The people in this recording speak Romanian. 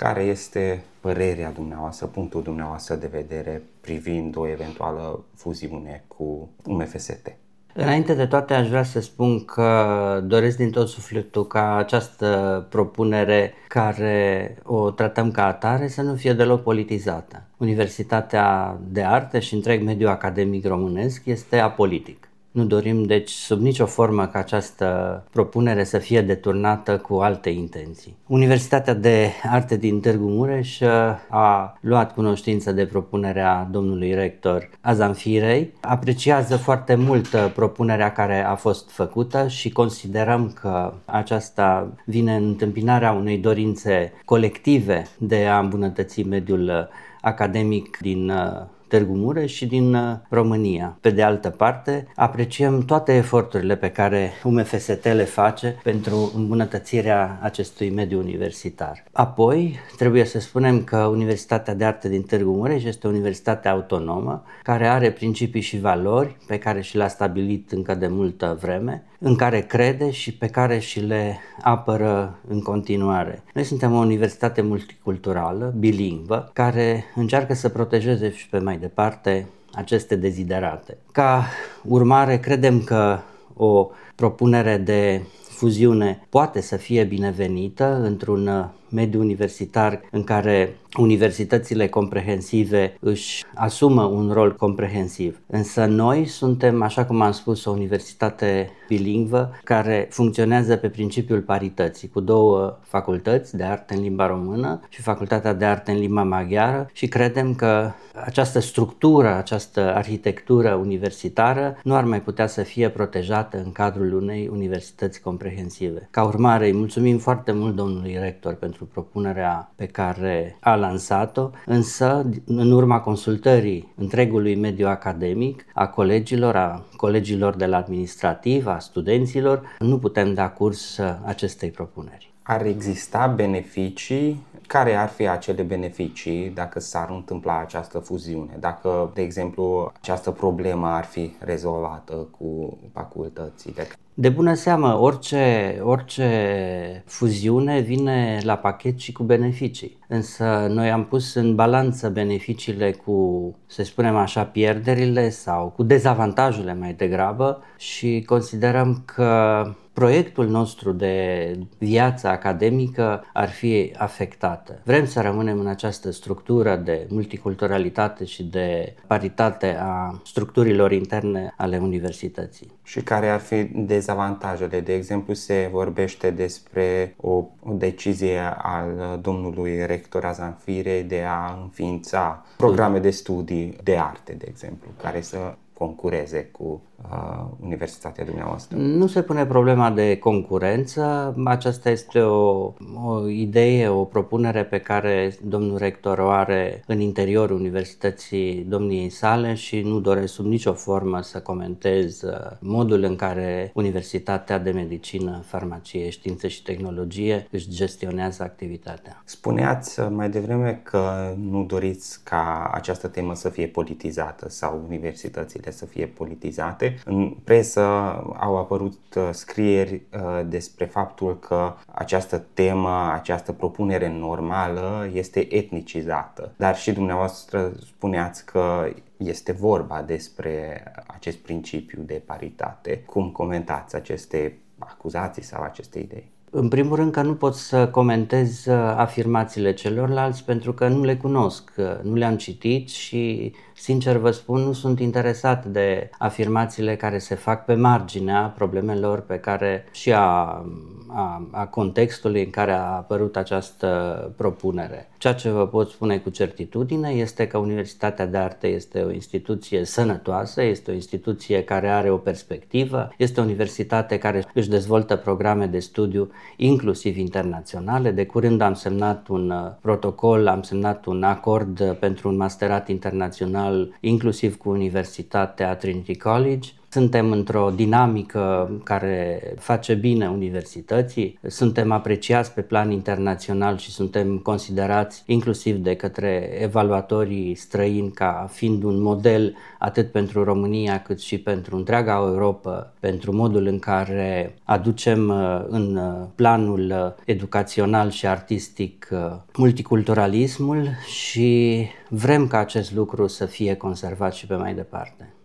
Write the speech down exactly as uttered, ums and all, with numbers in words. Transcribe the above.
Care este părerea dumneavoastră, punctul dumneavoastră de vedere privind o eventuală fuziune cu U M F S T? Înainte de toate aș vrea să spun că doresc din tot sufletul ca această propunere, care o tratăm ca atare, să nu fie deloc politizată. Universitatea de Arte și întreg mediul academic românesc este apolitic. Nu dorim deci sub nicio formă ca această propunere să fie deturnată cu alte intenții. Universitatea de Arte din Târgu Mureș a luat cunoștință de propunerea domnului rector Azanfirei, apreciază foarte mult propunerea care a fost făcută și considerăm că aceasta vine în întâmpinarea unei dorințe colective de a îmbunătăți mediul academic din Târgu Mureș și din România. Pe de altă parte, apreciem toate eforturile pe care U M F S T le face pentru îmbunătățirea acestui mediu universitar. Apoi, trebuie să spunem că Universitatea de Arte din Târgu Mureș este o universitate autonomă care are principii și valori pe care și le-a stabilit încă de multă vreme, în care crede și pe care și le apără în continuare. Noi suntem o universitate multiculturală, bilingvă, care încearcă să protejeze și pe mai departe aceste deziderate. Ca urmare, credem că o propunere de fuziune poate să fie binevenită într-un mediu universitar în care universitățile comprehensive își asumă un rol comprehensiv. Însă noi suntem, așa cum am spus, o universitate bilingvă care funcționează pe principiul parității, cu două facultăți de arte în limba română și facultatea de arte în limba maghiară, și credem că această structură, această arhitectură universitară nu ar mai putea să fie protejată în cadrul unei universități comprehensive. Ca urmare, îi mulțumim foarte mult domnului rector pentru propunerea pe care a lansat-o, însă în urma consultării întregului mediu academic, a colegilor, a colegilor de la administrativ, a studenților, nu putem da curs acestei propuneri. Ar exista beneficii? Care ar fi acele beneficii dacă s-ar întâmpla această fuziune? Dacă, de exemplu, această problemă ar fi rezolvată cu facultățile? De bună seamă, orice, orice fuziune vine la pachet și cu beneficii. Însă noi am pus în balanță beneficiile cu, să spunem așa, pierderile sau cu dezavantajele mai degrabă și considerăm că proiectul nostru de viață academică ar fi afectată. Vrem să rămânem în această structură de multiculturalitate și de paritate a structurilor interne ale universității. Și care ar fi dezavantajele? De exemplu, se vorbește despre o, o decizie al domnului rector Azanfirei de a înființa programe de studii de arte, de exemplu, care să concureze cu uh, universitatea dumneavoastră. Nu se pune problema de concurență, aceasta este o, o idee, o propunere pe care domnul rector o are în interiorul universității domniei sale și nu doresc sub nicio formă să comentez modul în care Universitatea de Medicină, Farmacie, Științe și Tehnologie își gestionează activitatea. Spuneați mai devreme că nu doriți ca această temă să fie politizată sau universitățile să fie politizate. În presă au apărut scrieri despre faptul că această temă, această propunere normală este etnicizată. Dar și dumneavoastră spuneați că este vorba despre acest principiu de paritate. Cum comentați aceste acuzații sau aceste idei? În primul rând că nu pot să comentez afirmațiile celorlalți pentru că nu le cunosc, nu le-am citit și, sincer vă spun, nu sunt interesat de afirmațiile care se fac pe marginea problemelor pe care și a, a, a contextului în care a apărut această propunere. Ceea ce vă pot spune cu certitudine este că Universitatea de Arte este o instituție sănătoasă, este o instituție care are o perspectivă, este o universitate care își dezvoltă programe de studiu inclusiv internaționale. De curând am semnat un protocol, am semnat un acord pentru un masterat internațional inclusiv cu Universitatea Trinity College Suntem într-o dinamică care face bine universității, suntem apreciați pe plan internațional și suntem considerați inclusiv de către evaluatorii străini ca fiind un model atât pentru România cât și pentru întreaga Europa, pentru modul în care aducem în planul educațional și artistic multiculturalismul și vrem ca acest lucru să fie conservat și pe mai departe.